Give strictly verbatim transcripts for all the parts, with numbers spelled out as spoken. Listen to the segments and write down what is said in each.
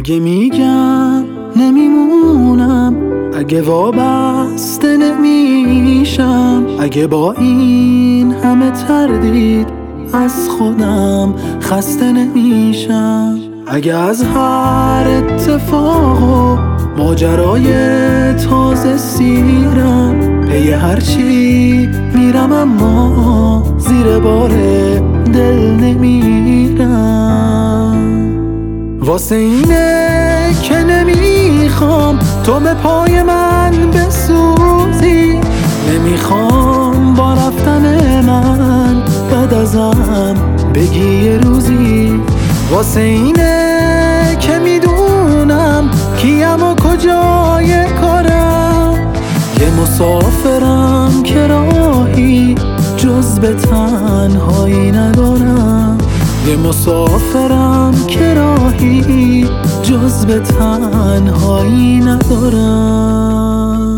اگه میگم نمیمونم، اگه وابسته نمیشم، اگه با این همه تردید از خودم خسته نمیشم، اگه از هر اتفاق و ماجرای تازه سیرم پی هرچی میرم اما زیر بار دل نمیرم. واسه اینه که نمیخوام تو به پای من بسوزی، نمیخوام با رفتن من بعد ازم بگی یه روزی. واسه اینه که میدونم کیم و کجای کارم، یه مسافرم که راهی جز به تنهایی ندارم، یه مسافرم که راهی جز به تنهایی ندارم.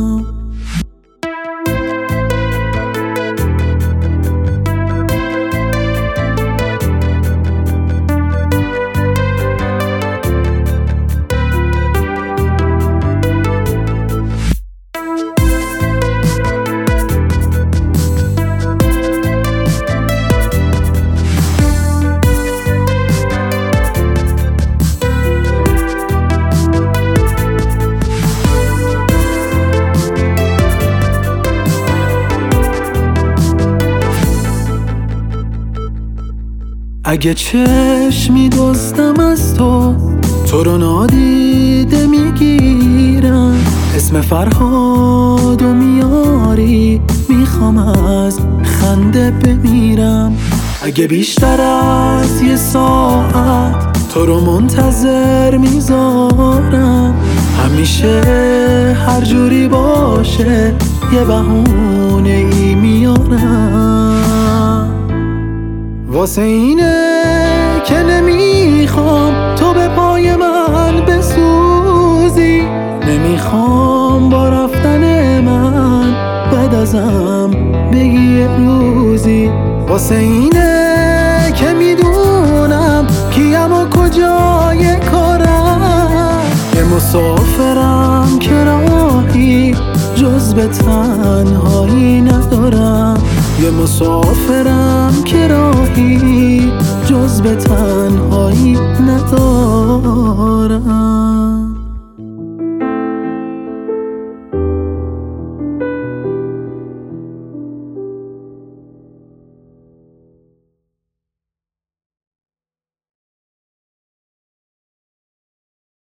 اگه چشم می‌دزدم از تو، تو رو نادیده میگیرم، اسم فرهادو میاری میخوام از خنده بمیرم. اگه بیشتر از یه ساعت تو رو منتظر میذارم، همیشه هر جوری باشه یه بهونه ای میارم. واسه اینه که نمیخوام تو به پای من بسوزی، نمیخوام با رفتن من بعد ازم بگی یه روزی. واسه اینه که میدونم کیم و کجای کارم، یه مسافرم که راهی جز به تنهایی ندارم، یه مسافرم که راهی جز به تنهایی ندارم.